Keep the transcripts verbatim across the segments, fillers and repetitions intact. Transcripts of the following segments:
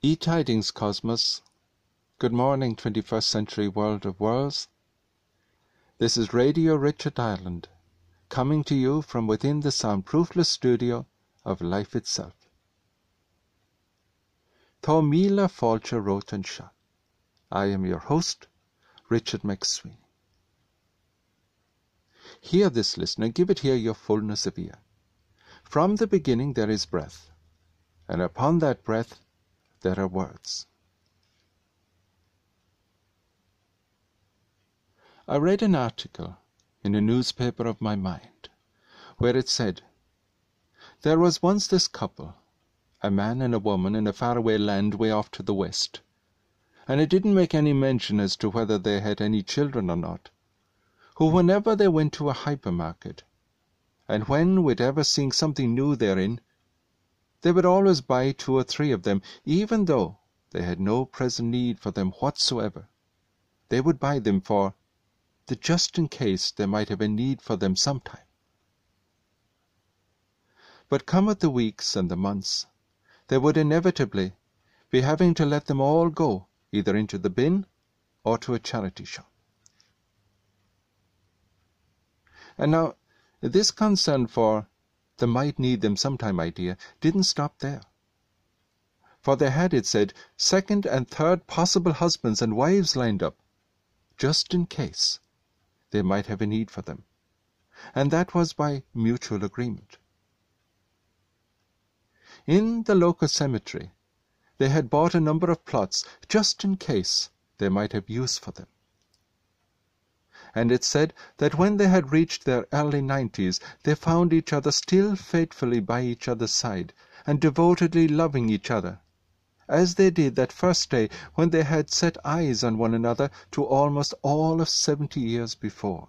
E-Tidings Cosmos. Good morning, twenty-first century world of worlds. This is Radio Richard Ireland, coming to you from within the soundproofless studio of life itself. Tá míle fáilte rót an seo. I am your host, Richard McSween. Hear this, listener, give it here your fullness of ear. From the beginning there is breath, and upon that breath there are words. I read an article in a newspaper of my mind, where it said, there was once this couple, a man and a woman in a faraway land way off to the west, and it didn't make any mention as to whether they had any children or not, who whenever they went to a hypermarket, and when with ever seeing something new therein, they would always buy two or three of them, even though they had no present need for them whatsoever. They would buy them for the just in case they might have a need for them sometime. But cometh the weeks and the months, they would inevitably be having to let them all go, either into the bin or to a charity shop. And now, this concern for the might need them sometime idea didn't stop there. For they had, it said, second and third possible husbands and wives lined up, just in case they might have a need for them. And that was by mutual agreement. In the local cemetery, they had bought a number of plots, just in case they might have use for them. And it said that when they had reached their early nineties, they found each other still faithfully by each other's side, and devotedly loving each other, as they did that first day when they had set eyes on one another to almost all of seventy years before.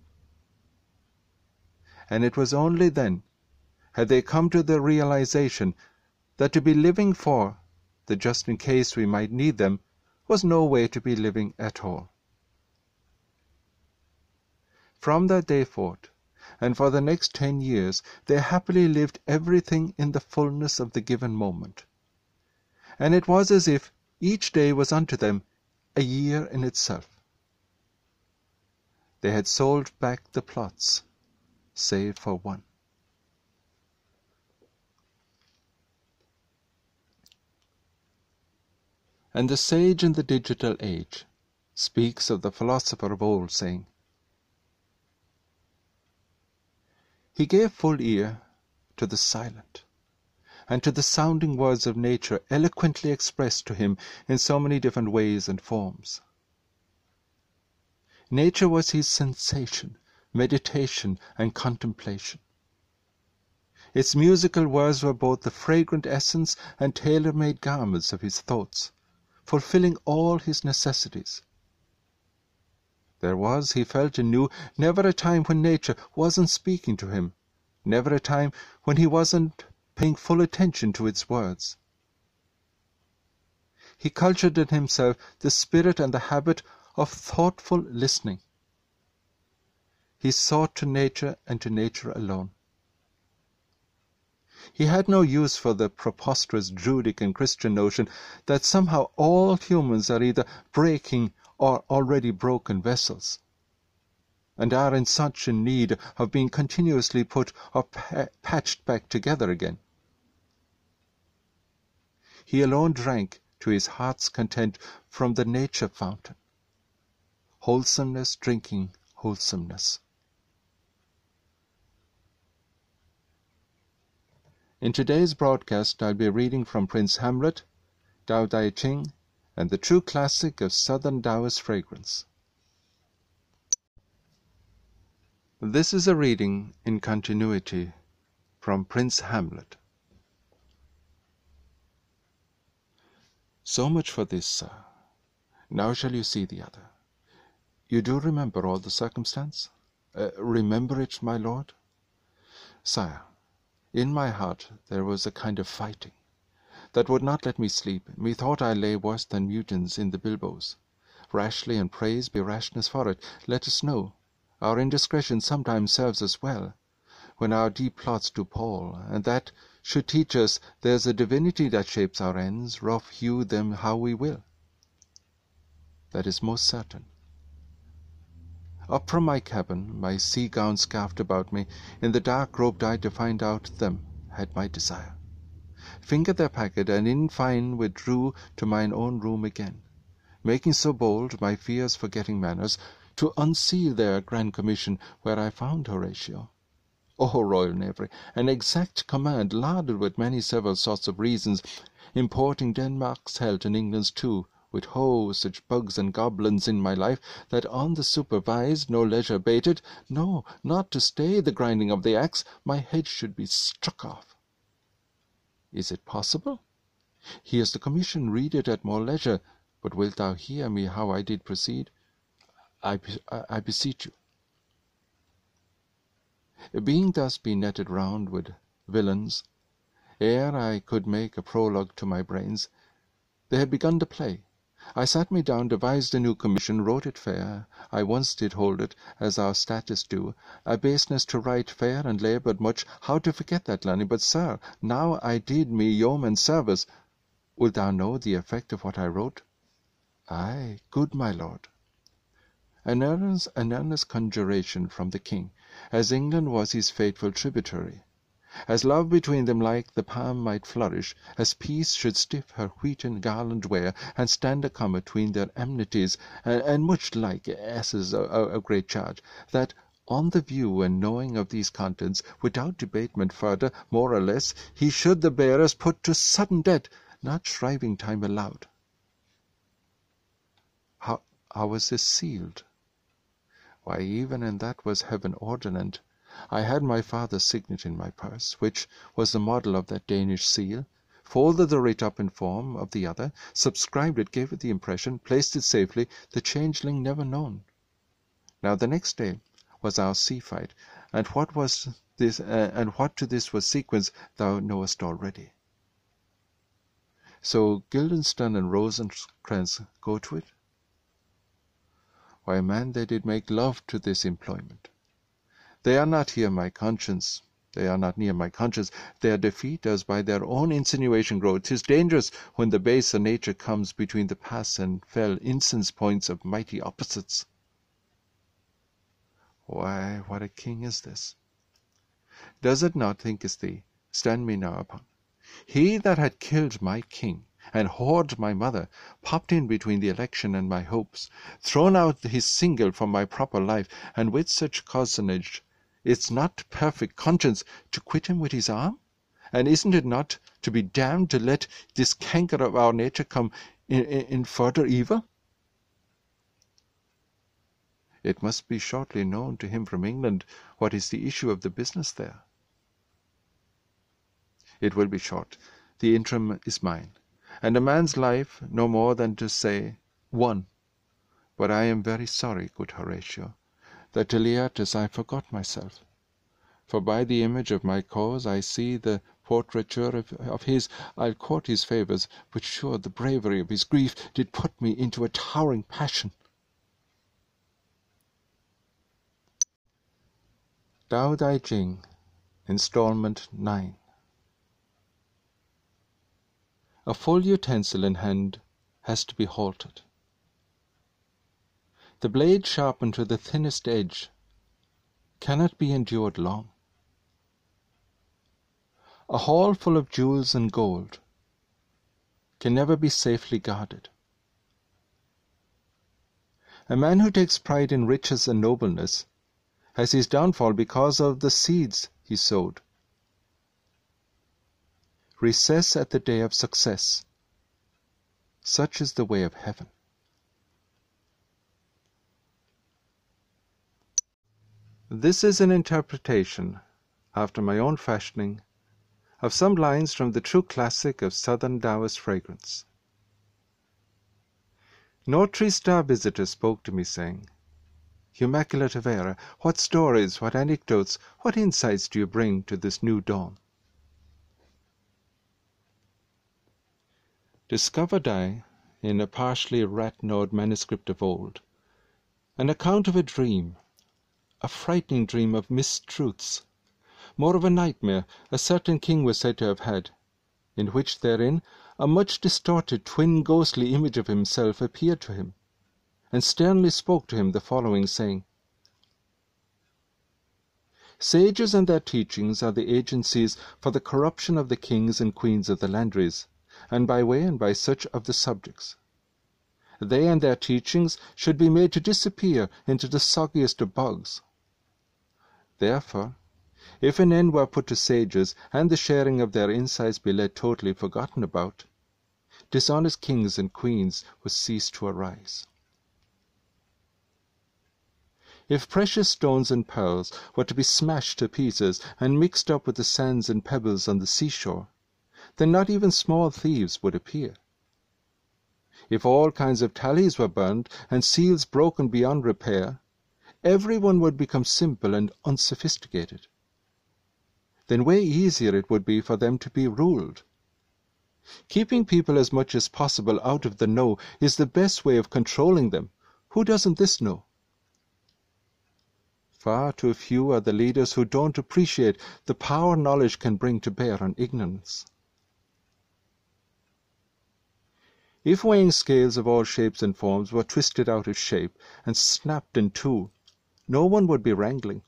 And it was only then had they come to the realization that to be living for the just in case we might need them was no way to be living at all. From that day forth, and for the next ten years, they happily lived everything in the fullness of the given moment. And it was as if each day was unto them a year in itself. They had sold back the plots, save for one. And the sage in the digital age speaks of the philosopher of old, saying, he gave full ear to the silent, and to the sounding words of nature eloquently expressed to him in so many different ways and forms. Nature was his sensation, meditation, and contemplation. Its musical words were both the fragrant essence and tailor-made garments of his thoughts, fulfilling all his necessities. There was, he felt and knew, never a time when nature wasn't speaking to him, never a time when he wasn't paying full attention to its words. He cultured in himself the spirit and the habit of thoughtful listening. He sought to nature and to nature alone. He had no use for the preposterous Druidic and Christian notion that somehow all humans are either breaking or already broken vessels, and are in such in need of being continuously put or pa patched back together again. He alone drank to his heart's content from the nature fountain, wholesomeness drinking wholesomeness. In today's broadcast, I'll be reading from Prince Hamlet, Tao Te Ching, and the true classic of Southern Taoist fragrance. This is a reading in continuity from Prince Hamlet. So much for this, sir. Now shall you see the other. You do remember all the circumstance? Uh, remember it, my lord? Sire, in my heart there was a kind of fighting that would not let me sleep. Methought I lay worse than mutins in the bilboes. Rashly and praise be rashness for it. Let us know. Our indiscretion sometimes serves us well, when our deep plots do pall, and that should teach us there's a divinity that shapes our ends, rough hew them how we will. That is most certain. Up from my cabin, my sea gown scarfed about me, in the dark groped I to find out them, had my desire. Fingered their packet, and in fine withdrew to mine own room again, making so bold, my fears forgetting manners, to unseal their grand commission, where I found Horatio. O royal knavery, an exact command, larded with many several sorts of reasons, importing Denmark's health and England's too, with ho, such bugs and goblins in my life, that on the supervised no leisure bated, no, not to stay the grinding of the axe, my head should be struck off. Is it possible? Here's the commission, read it at more leisure, but wilt thou hear me how I did proceed? I, I, I beseech you. Being thus benetted round with villains, ere I could make a prologue to my brains, they had begun to play. I sat me down, devised a new commission, wrote it fair. I once did hold it, as our statists do, a baseness to write fair and laboured much. How to forget that learning? But, sir, now I did me yeoman's service. Wilt thou know the effect of what I wrote? Aye, good my lord. An earnest, an earnest conjuration from the king, as England was his faithful tributary, as love between them like the palm might flourish, as peace should stiff her wheaten garland wear, and stand a comma between their enmities, and, and much like asses of great charge, that on the view and knowing of these contents, without debatement further, more or less, he should the bearers put to sudden death, not shriving time allowed. How, how was this sealed? Why, even and that was heaven ordinant. I had my father's signet in my purse, which was the model of that Danish seal, folded the writ up in form of the other, subscribed it, gave it the impression, placed it safely, the changeling never known. Now the next day was our sea fight, and what was this, uh, and what to this was sequence, thou knowest already. So Guildenstern and Rosencrantz go to it? Why, man, they did make love to this employment. They are not here my conscience, they are not near my conscience, their defeat as by their own insinuation grow. 'Tis dangerous when the baser nature comes between the pass and fell incense points of mighty opposites. Why, what a king is this! Does it not, thinkest thee, stand me now upon? He that had killed my king, and whored my mother, popped in between the election and my hopes, thrown out his single from my proper life, and with such cozenage, it's not perfect conscience to quit him with his arm? And isn't it not to be damned to let this canker of our nature come in, in, in further evil? It must be shortly known to him from England what is the issue of the business there. It will be short. The interim is mine, and a man's life no more than to say, one. But I am very sorry, good Horatio, that to Leatus I forgot myself. For by the image of my cause I see the portraiture of, of his, I'll court his favours, but sure the bravery of his grief did put me into a towering passion. Dao Dai Jing, Installment nine. A full utensil in hand has to be halted. The blade sharpened to the thinnest edge cannot be endured long. A hall full of jewels and gold can never be safely guarded. A man who takes pride in riches and nobleness has his downfall because of the seeds he sowed. Recess at the day of success. Such is the way of heaven. This is an interpretation, after my own fashioning, of some lines from the true classic of Southern Taoist fragrance. Nortree Star visitor spoke to me, saying, "Immaculate of Era, what stories, what anecdotes, what insights do you bring to this new dawn?" Discovered I, in a partially rat-gnawed manuscript of old, an account of a dream, a frightening dream of mistruths, more of a nightmare a certain king was said to have had, in which therein a much distorted twin ghostly image of himself appeared to him, and sternly spoke to him the following saying: Sages and their teachings are the agencies for the corruption of the kings and queens of the landries, and by way and by such of the subjects. They and their teachings should be made to disappear into the soggiest of bogs. Therefore, if an end were put to sages, and the sharing of their insights be let totally forgotten about, dishonest kings and queens would cease to arise. If precious stones and pearls were to be smashed to pieces and mixed up with the sands and pebbles on the seashore, then not even small thieves would appear. If all kinds of tallies were burned and seals broken beyond repair, everyone would become simple and unsophisticated. Then way easier it would be for them to be ruled. Keeping people as much as possible out of the know is the best way of controlling them. Who doesn't this know? Far too few are the leaders who don't appreciate the power knowledge can bring to bear on ignorance. If weighing scales of all shapes and forms were twisted out of shape and snapped in two, no one would be wrangling.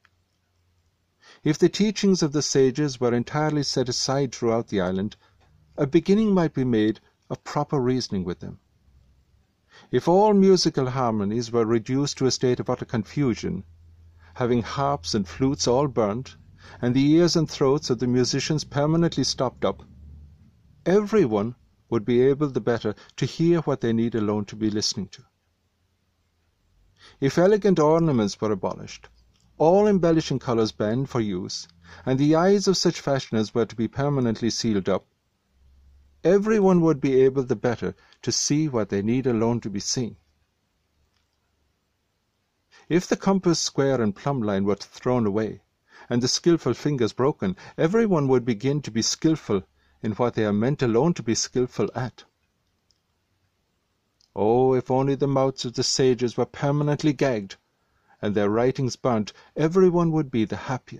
If the teachings of the sages were entirely set aside throughout the island, a beginning might be made of proper reasoning with them. If all musical harmonies were reduced to a state of utter confusion, having harps and flutes all burnt, and the ears and throats of the musicians permanently stopped up, everyone would be able the better to hear what they need alone to be listening to. If elegant ornaments were abolished, all embellishing colours banned for use, and the eyes of such fashioners were to be permanently sealed up, everyone would be able the better to see what they need alone to be seen. If the compass, square, and plumb line were thrown away, and the skilful fingers broken, everyone would begin to be skilful in what they are meant alone to be skilful at. Oh, if only the mouths of the sages were permanently gagged, and their writings burnt, everyone would be the happier.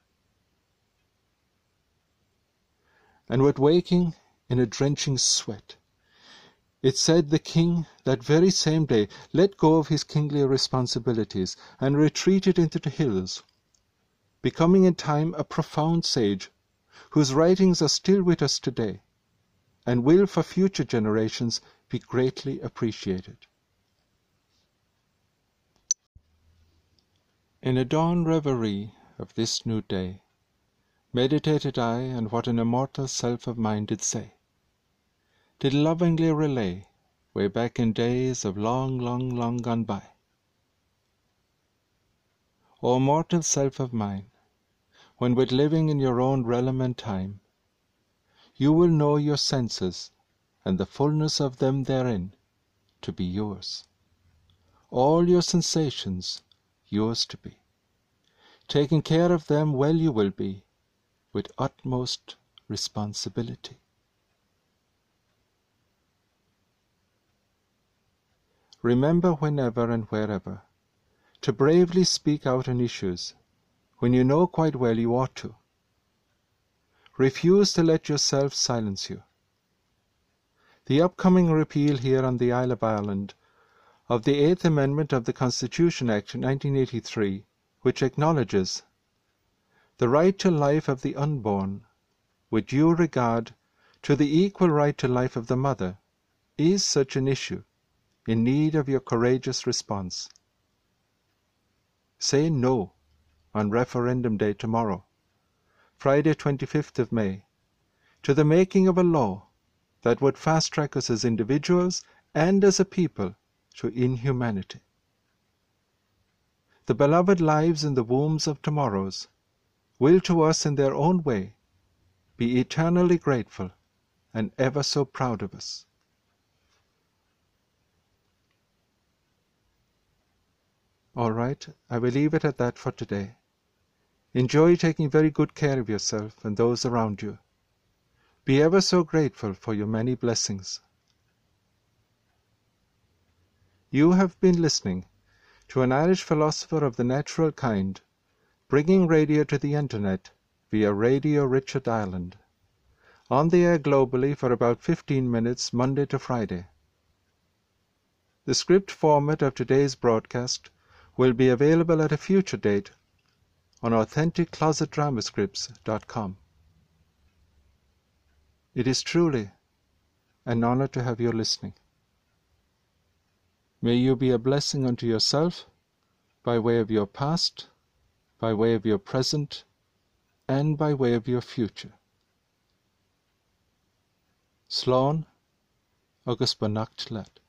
And with waking in a drenching sweat, it said the king that very same day let go of his kingly responsibilities and retreated into the hills, becoming in time a profound sage, whose writings are still with us today, and will for future generations be greatly appreciated. In a dawn reverie of this new day, meditated I on what an immortal self of mine did say, did lovingly relay, way back in days of long, long, long gone by. O immortal self of mine, when with living in your own realm and time, you will know your senses and the fullness of them therein to be yours, all your sensations yours to be. Taking care of them well you will be, with utmost responsibility. Remember whenever and wherever to bravely speak out on issues when you know quite well you ought to. Refuse to let yourself silence you. The upcoming repeal here on the Isle of Ireland of the Eighth Amendment of the Constitution Act nineteen eighty-three, which acknowledges the right to life of the unborn, with due regard to the equal right to life of the mother, is such an issue in need of your courageous response. Say no on referendum day tomorrow, Friday twenty-fifth of May, to the making of a law that would fast-track us as individuals and as a people to inhumanity. The beloved lives in the wombs of tomorrows will to us in their own way be eternally grateful and ever so proud of us. All right, I will leave it at that for today. Enjoy taking very good care of yourself and those around you. Be ever so grateful for your many blessings. You have been listening to an Irish philosopher of the natural kind, bringing radio to the internet via Radio Richard Ireland, on the air globally for about fifteen minutes Monday to Friday. The script format of today's broadcast will be available at a future date on authentic closet drama scripts dot com. It is truly an honor to have you listening. May you be a blessing unto yourself by way of your past, by way of your present, and by way of your future. Slán agus ba nacht leat.